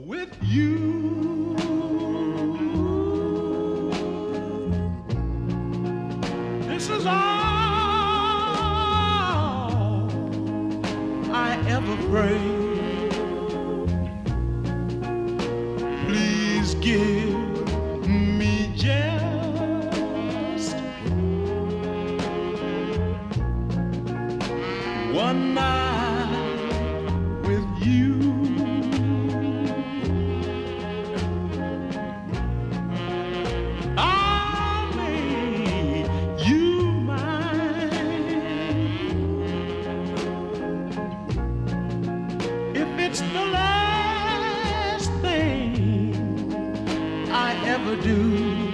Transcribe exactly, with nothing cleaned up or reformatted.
with you. This is all I ever pray. Please give me just one night with you. I'll make you mine. If it's the last thing I ever do,